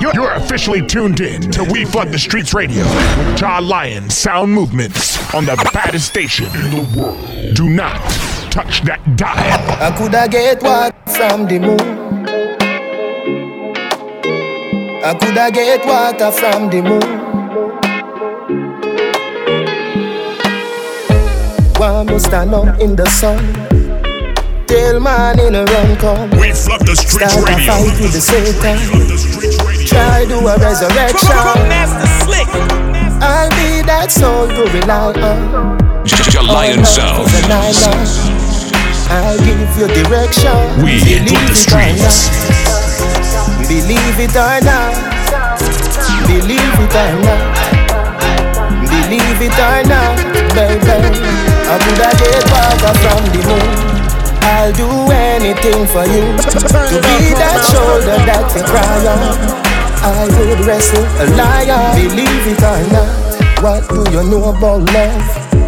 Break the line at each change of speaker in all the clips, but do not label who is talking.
You're officially tuned in to We Flood the Streets Radio with John Lion Sound Movements on the baddest station in the world. Do not touch that dial.
I coulda get water from the moon. I coulda get water from the moon. One must stand up in the sun. Till man in a run come.
We Flood the Streets
Start
Radio.
a fight with the Satan. Try do a resurrection. I'll be that soul to rely on.
Lion Sound.
I'll give you direction.
We Flood the Streets.
Believe it or not. Believe it or not. Believe it or not, baby. I coulda get water from the moon. I'll do anything for you. To be that shoulder that you cry on. I would wrestle a lion. Believe it or not. What do you know about love?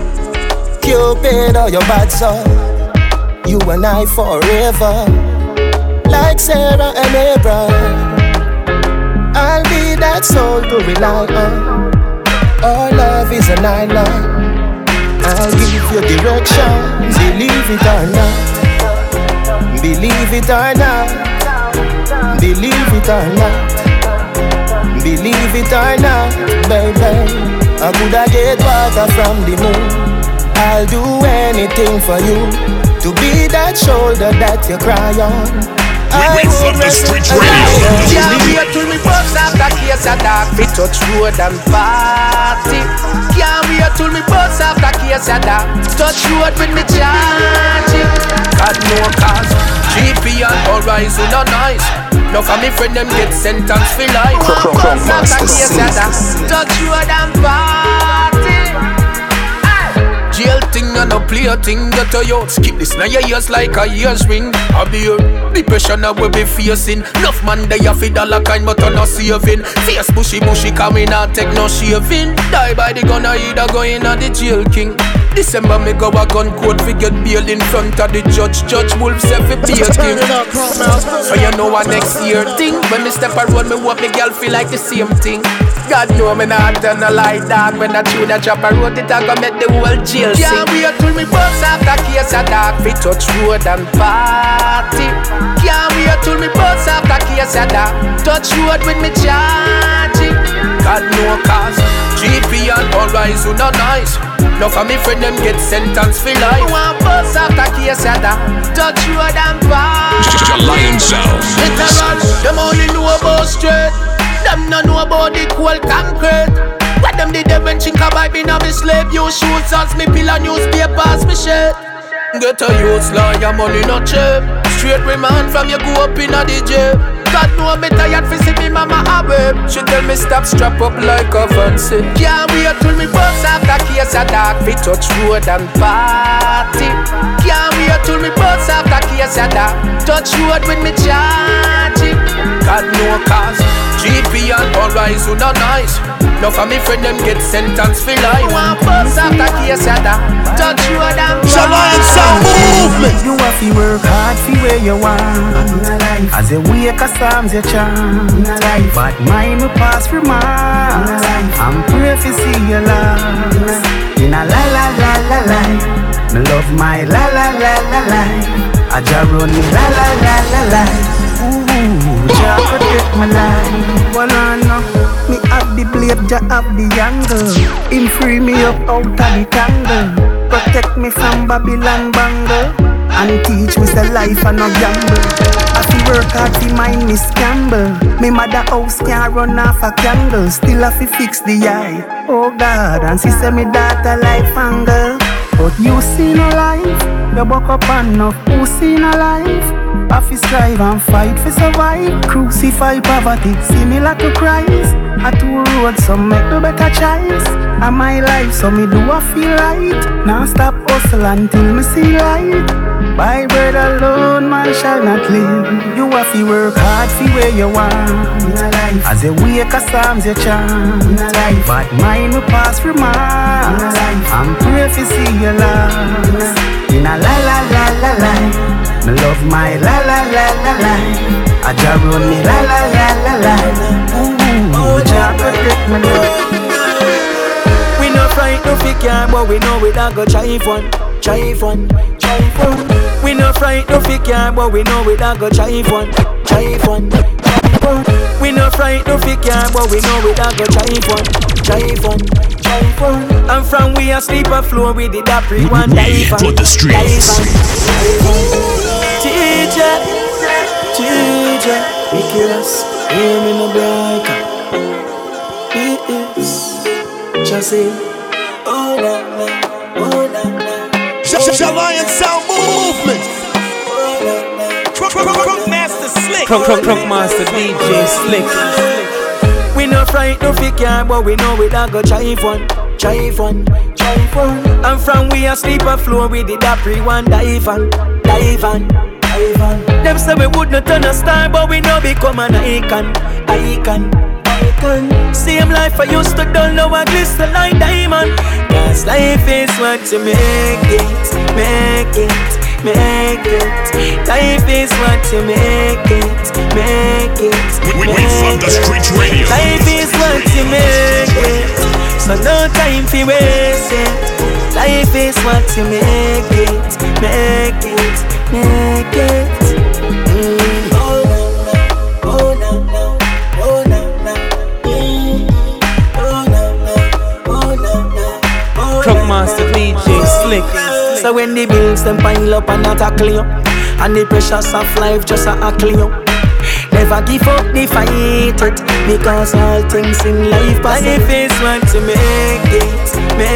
Cupid or your bad soul? You and I forever. Like Sarah and Abraham. I'll be that soul to rely on. Our love is an island. I'll give you direction. Believe it or not. Believe it or not. Believe it or not. Believe it or not, baby. I coulda get water from the moon. I'll do anything for you. To be that shoulder that you cry on.
We Flood the Streets Radio.
Can't wait till me bust after case of dark. We touch road and party. Can't wait till me bust after case of dark. Touch road with me charging. Got no cause. GP and Horizon are nice. Now for me friend them get sentenced for life. Bust after case of dark. Touch road and party. Jail thing and no play a thing that you skip this now your ears like a ears ring. I be the pressure now we be facing. Enough man they a feed all a kind but no saving. Face bushy coming and take no shaving. Die by the gun or either go in at the jail king. December me go a gun court fi get bail in front of the judge. Judge Wolf say fi be a king. So you know what next year thing. When me step a road me walk me girl feel like the same thing. God know me not turn a light dark. When I chew that chop a road it a go make the whole jail sing. Can't wait till me bust after case of dark. Fi touch road and party. Can't wait till me bust after case of dark. Touch road with me charging. God no cause. GP and Horizon are nice. Now for me friend them get sentenced for life. One bust after case of dark. Touch road and party.
Lion Sound.
Literal, them only know about straight. Them no know about the cold concrete. What them did when think about me now me slave. You shoes as me pillar newspapers me shit. Get a use lawyer money not cheap. Straight remand from you go up in a DJ. God know me tired fi see me mama a babe. She tell me stop strap up like a fancy. Can't wait till me bust after case of dark. Fi touch road and party. Can't wait till me bust after case of dark. Touch road with me charging. God no cause. GP and Horizon are nice. Now for me friend them get sentenced for life. One bust after case of that. Touch road and
Lion Sound Movement.
You have to work hard for where you want. As you wake a psalms you chant. But mine will pass through mine. I'm pray to see your love. In a la la la la la. Me love my la la la la la. I just run me la la la la la. Ooh, Jah protect my life. Well I know me have the blade, Jah have the angle. Him free me up out of the tangle. Protect me from Babylon bangle. And teach me say life and no gamble. I feel work hard to mind me scramble. Me mother house can't run off a candle. Still have to fix the eye. Oh God, and she say me daughter life angle. But you see no life. You buck up enough. Who see no life? I fi strive and fight for survive. Crucify poverty, similar to Christ. A two roads, some make the better choice. And my life, so me do I feel right. Now stop hustle until me see light. By bread alone, man shall not live. You have to work hard for where you want. As you wake a psalms you chant. But mine will pass through mine. I'm pray to see your love. In a la la la la la. Me love my la la la la la. I just run me la la la la la. I go try fun. We no fright no fi care, but we know we da go try fun. We no fright no fi care, but we know we da go try fun. And from we a sleep a floor, we did a pre one dive
for the streets.
Teacher, we kill us, hear me no break. It is just it. Oh la la.
Lion Sound Movement. Crunk Master Slick.
Crunk Master DJ Slick. We no fright no fi care, but we know we da go try fun. And from we a sleep a floor, we did a pre one dive on. Them say we would not turn a star, but we know become an icon. Same life I used to dull, now I glisten like diamond. Cause life is what you make it. Life is what you make it.
We from the streets radio.
Life is what you make it. So no time for waste it. Life is what you make it. Crunk Master DJ Slick. So when the bills them pile up and tackle you, and the pressures of life just tackle you, never give up the fight it, because all things in life pass. Life is what you make it.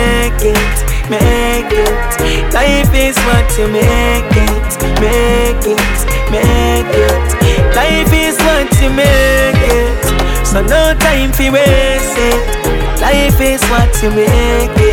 Life is what you make it. Life is what you make it. So no time for waste it. Life is what you make it.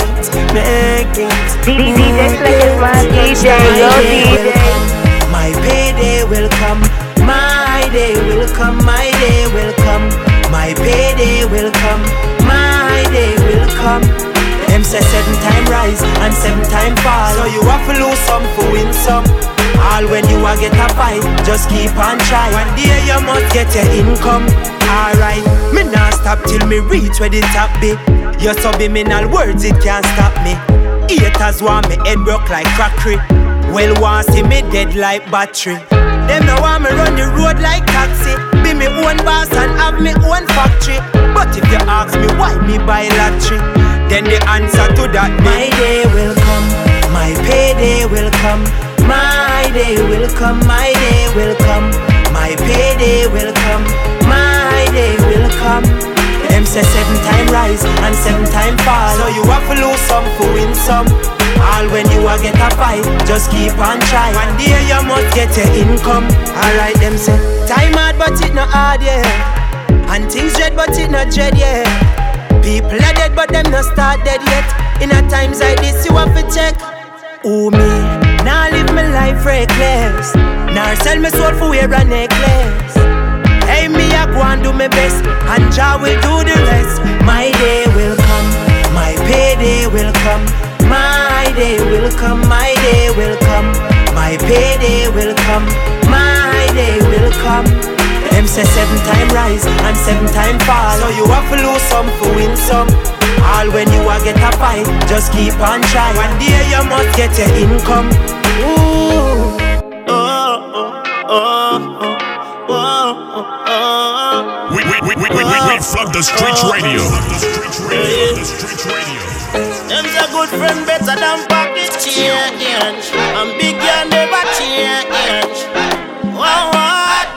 DJ Slick is my DJ, yo DJ.
My payday will come. My day will come. My day will come. My payday will come. My day will come. Them say 7 times rise and 7 times fall. So you have to lose some for win some. All when you a get a fight, just keep on trying. One day you must get your income. Alright, me not stop till me reach where the top be. Your subliminal words, it can't stop me. Haters want me head broke like crockery. Well, want see me dead like battery. Them now want me run the road like taxi. Be me own boss and have me own factory. But if you ask me why me buy lottery, then the answer to that my day will come. My payday will come. My day will come. My day will come. My payday will come. My day will come. Them say 7 times rise and 7 times fall. So you have to lose some for win some. All when you a get a fight, just keep on trying. One day you must get your income. Alright, them say time hard but it not hard, yeah. And things dread but it not dread, yeah. People are dead but them not start dead yet. In a times like this you have to check. Ooh me, now live my life reckless. Now sell my soul for wear a necklace. Hey, me I go and do my best, and Jah will do the rest. My day will come, my payday will come. My day will come, my day will come. My payday will come, my day will come. Them say 7 times rise and 7 times fall. So you have to lose some for win some. All when you a get a fight, just keep on trying. One day you must get your income. Ooh,
We from the streets radio.
Them's a good friend better than pocket change. And big girl never change. What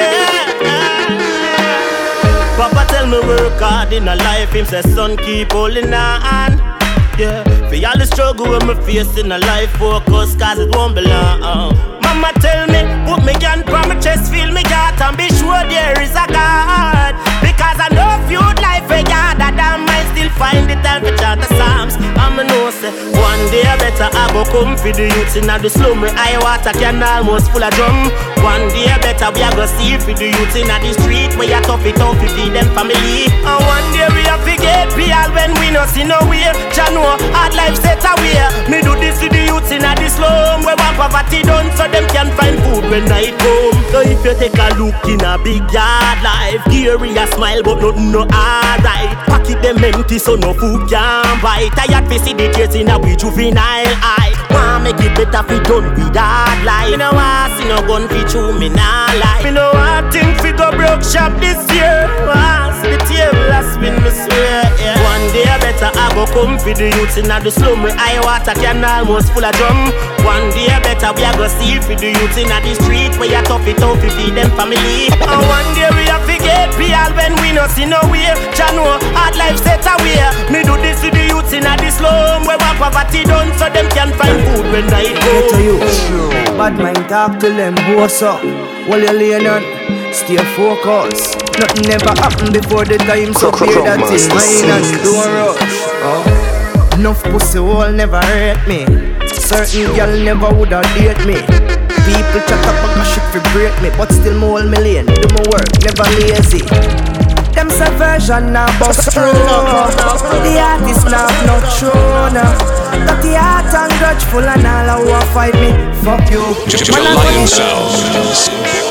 Papa tell me work hard in a life. Him say son keep holding on. Yeah, for all the struggle with me face in a life, focus cause it won't belong. Mama tell me, put me gun from my chest, feel me heart, and be sure there is a God. Because I know few life a God that I might still find the time to chant the Psalms. I'ma know say, one day I better I go come for the youths in the slum. Where I water can almost full of drum. One day I better we a go see for the youths in the street where you tough it out to feed them family. And one day we have to get real when we no see no way. Jah know hard life set away. Me do this to the youths in the slum where one poverty done so them can find food when night come. So if you take a look in a big yard life, Gary a smile but nothing no alright. Pocket them empty so no food can buy. Tired to see the kids in a we juvenile eye. Want make it better fi done with hard life. Me no want see no gun fi chew me nah lie. Me no want think fi go broke shop this year. Want see the table a spin me swear. Yeah. One day better I go come fi the youths inna the slum. We high water can almost full of drum. One day better we a go steal fi the youths inna the street where you tough it out fi feed them family. And one day we a fi get PL when we no see no way. Jah know hard life set away. Me do this to the youths inna the slum where my poverty done so them can find food when night go.
Get to you, bad mind talk to them. What's up? While you laying on, stay focused. Nothing never happened before the time, so clear that in mine and don't rush. Oh. Enough pussy will never hurt me. Certain girl never woulda date me. People chat up and shit for break me, but still more million. Do my work, never lazy. Them subversion now bust through. The artist now not true now. That the heart and grudgeful and all who fight me. Fuck you.
Lion Sound.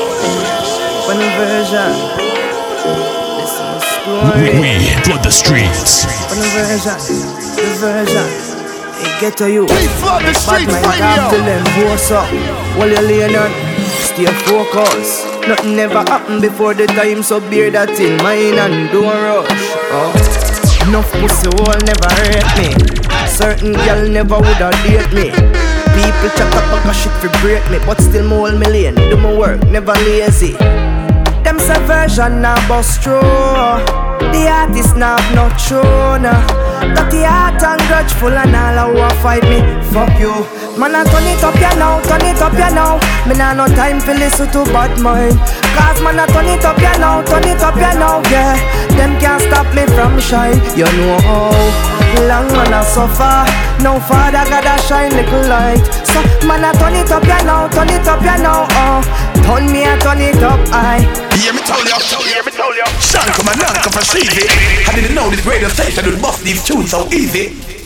Conversion. Listen to story.
We flood the streets.
Conversion. Diversion. It get to you.
We flood the
Bad
streets
mind talk to
radio.
them. What's up? While you laying on, stay focused. Nothing never happened before the time, so bear that in mind and don't rush. Oh. Enough pussy will never hurt me. Certain girl never woulda date me. People chat up and shit for break me, but still more million. Do my work, never lazy. Them subversion now bust through. The artist now not true now. That the heart and grudgeful and all who fight me. Fuck you. Man, I turn it up ya now, turn it up ya now. Me nah no time for listen to bad mind. Cause man, I turn it up ya now, turn it up ya now, yeah. Them can't stop me from shine. You know how long man I suffer. Now Father gotta shine little light. So man, I turn it up ya now, turn it up ya now, oh. Turn me and turn it up, aye.
Hear me tell ya, hear me tell ya. Shank come and knock for CV. I didn't know this radio station would bust these tunes so easy.